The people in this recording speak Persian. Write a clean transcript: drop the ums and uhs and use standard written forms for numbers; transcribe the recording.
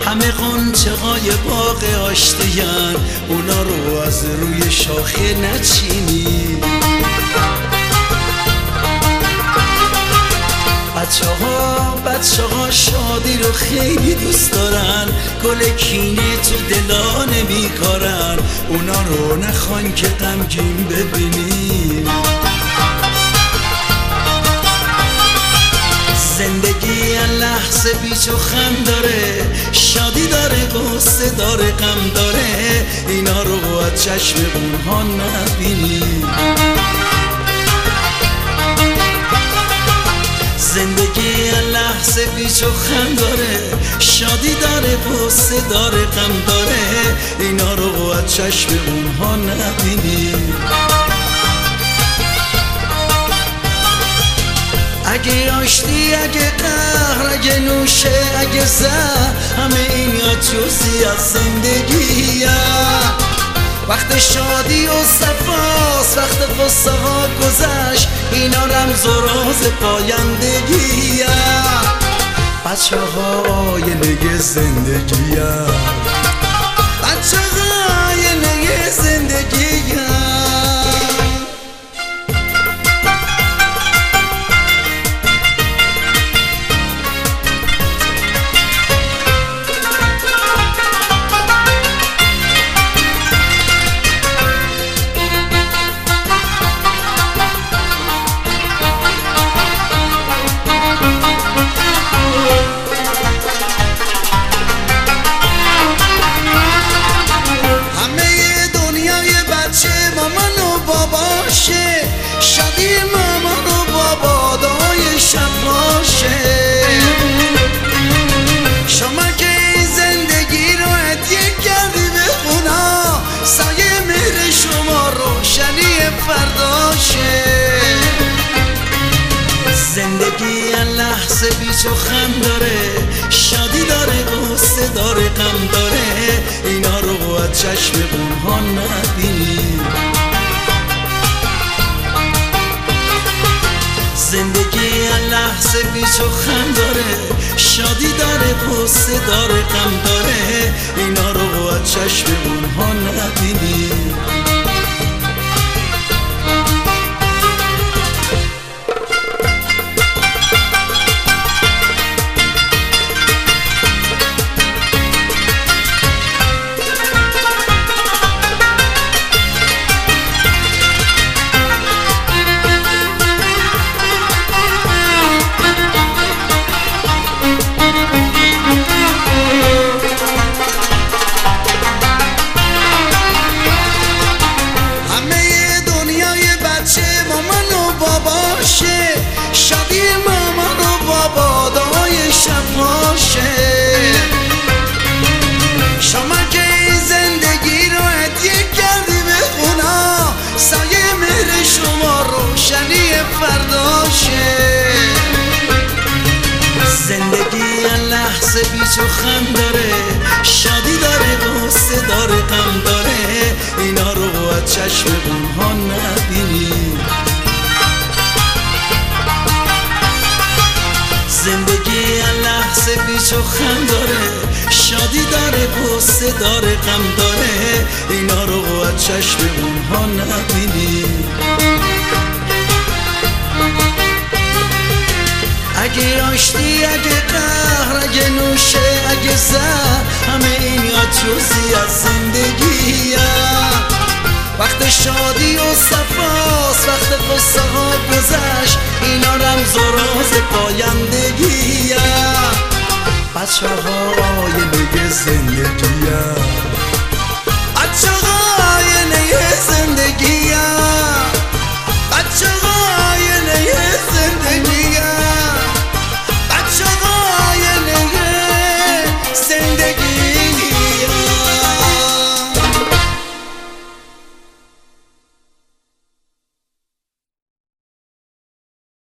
همه غنچه های باغ آشتیان، اونا رو از روی شاخه نچینی. بچه ها شادی رو خیلی دوست دارن، گل کینه تو دلا نمیکارن، اونا رو نخوان که غمگین ببینیم. زندگی لحظه بیچ و خم داره، شادی داره، غصه داره، غم داره، اینا رو از چشم اونها نبینیم. زندگی لحظه بیچ و خم داره، شادی داره، غصه داره، غم داره، اینا رو از چشم اونها نبینیم. اگه آشتی، اگه قهر، اگه نوشه، اگه زهر، همه اینا جزئی از زندگیه. وقت شادی و صفاست، وقت قصه ها گذشت، اینا رمز و راز پایندگیه. بچه های نگه زندگیه، بچه های نگه زندگیه. شادی مامان و بابا دای شب باشه. شما که این زندگی رو هدیه کردی به اونا، سایه مهر شما روشنی فرداشه. زندگی لحظه بیچ و خم داره، شادی داره، غصه داره، غم داره، اینا رو از چشم اونها نبینی. زندگی لحظه بیچ و خم داره، شادی داره، غصه داره، غم داره، اینا رو از چشم اونها نبینی. شادی مامان و بابا دای شب باشه. شما که این زندگی رو هدیه کردی به اونا، سایه مهر شما روشنی فرداشه. زندگی لحظه بیچ و خم داره، شادی داره، غصه داره، غم داره، اینا رو از چشم اونها نبینی. زندگی لحظه بیچ و خم داره، شادی داره، غصه داره، غم داره، اینا رو از چشم اونها نبینی. اگه آشتی، اگه قهر، اگه نوشه، اگه زهر، همه اینا جزئی از زندگیه. وقت شادی و صفاست، وقت قصه ها گذشت، اینا رمز و راز پایندگیه. بچه های